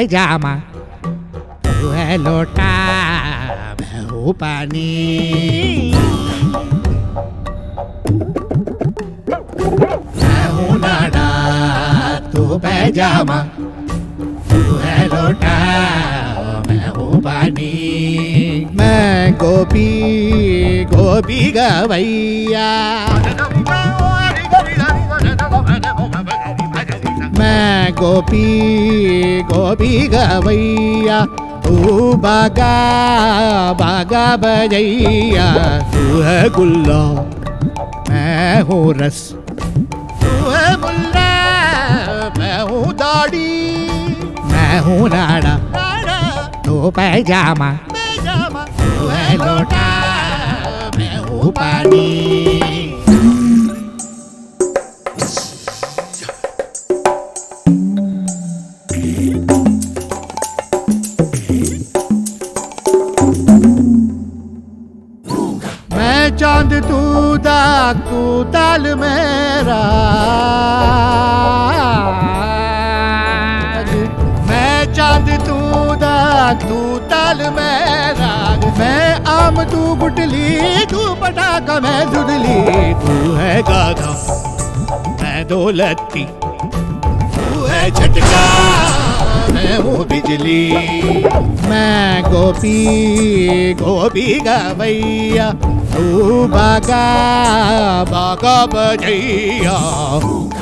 पैजामा, तू है लोटा, मैं हूँ पानी। मैं हूँ नाड़ा, तू पैजामा, तू है लोटा, मैं हूँ पानी। मैं गोपी गोपी गवैया, मैं गोपी गोपी गवैया, तू बागा बागा बजैया। तू है गुल्ला, मैं हूँ रस, तू है मुल्ला, मैं हूँ दाढ़ी। मैं हूँ नाड़ा, तू पैजामा, तू है लोटा, मैं हूँ पानी। मैं चांद तू दाग, तू ताल मेरा। मैं चांद तू दाग, तू ताल मेरा। मैं आम तू गुटली, तू पटाखा मैं जुदली। तू है गाधा, मैं दौलती, तू है झटका, मैं हूँ बिजली। मैं गोपी गोपी गवैया, तू बागा बागा बजैया।